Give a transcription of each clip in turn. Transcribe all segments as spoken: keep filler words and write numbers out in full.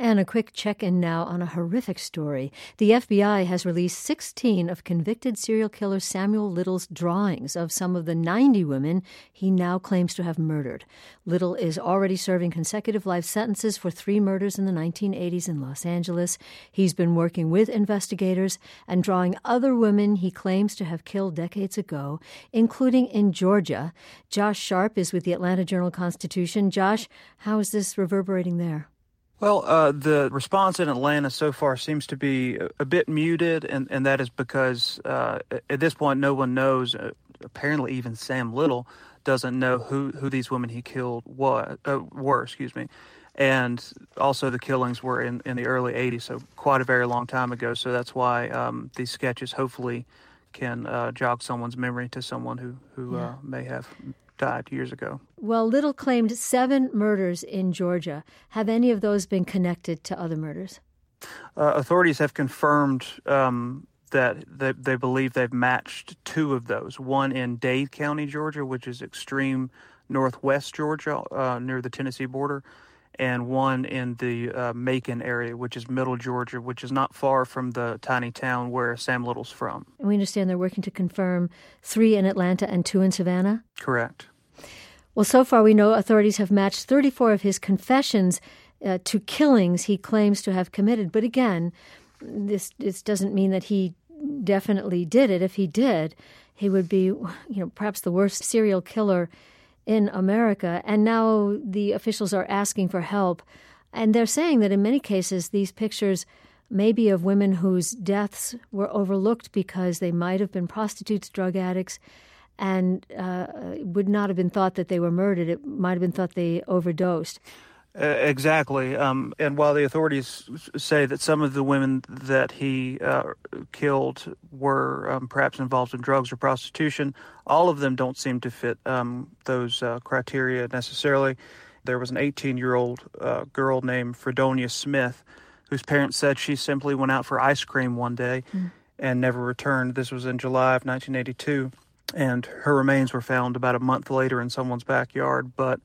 And a quick check-in now on a horrific story. The F B I has released sixteen of convicted serial killer Samuel Little's drawings of some of the ninety women he now claims to have murdered. Little is already serving consecutive life sentences for three murders in the nineteen eighties in Los Angeles. He's been working with investigators and drawing other women he claims to have killed decades ago, including in Georgia. Josh Sharp is with the Atlanta Journal-Constitution. Josh, how is this reverberating there? Well, uh, the response in Atlanta so far seems to be a, a bit muted, and, and that is because uh, at this point no one knows. Uh, apparently, even Sam Little doesn't know who, who these women he killed was, uh, were. Excuse me, and also the killings were in, in the early eighties, so quite a very long time ago. So that's why um, these sketches hopefully can uh, jog someone's memory to someone who who yeah. uh, may have died years ago. Well, Little claimed seven murders in Georgia. Have any of those been connected to other murders? Uh, authorities have confirmed um, that they, they believe they've matched two of those. One in Dade County, Georgia, which is extreme northwest Georgia, uh, near the Tennessee border, and one in the uh, Macon area, which is middle Georgia, which is not far from the tiny town where Sam Little's from. And we understand they're working to confirm three in Atlanta and two in Savannah? Correct. Well, so far we know authorities have matched thirty-four of his confessions uh, to killings he claims to have committed. But again, this, this doesn't mean that he definitely did it. If he did, he would be, you know, perhaps the worst serial killer in America. And now the officials are asking for help. And they're saying that in many cases, these pictures may be of women whose deaths were overlooked because they might have been prostitutes, drug addicts, and uh, would not have been thought that they were murdered. It might have been thought they overdosed. Uh, exactly. Um, and while the authorities say that some of the women that he uh, killed were um, perhaps involved in drugs or prostitution, all of them don't seem to fit um, those uh, criteria necessarily. There was an eighteen-year-old uh, girl named Fredonia Smith whose parents said she simply went out for ice cream one day mm. and never returned. This was in July of nineteen eighty-two, and her remains were found about a month later in someone's backyard. But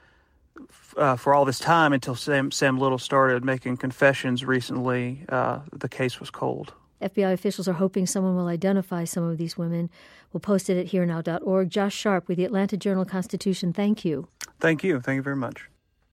Uh, for all this time, until Sam, Sam Little started making confessions recently, uh, the case was cold. F B I officials are hoping someone will identify some of these women. We'll post it at here now dot org. Josh Sharp with the Atlanta Journal-Constitution, thank you. Thank you. Thank you very much.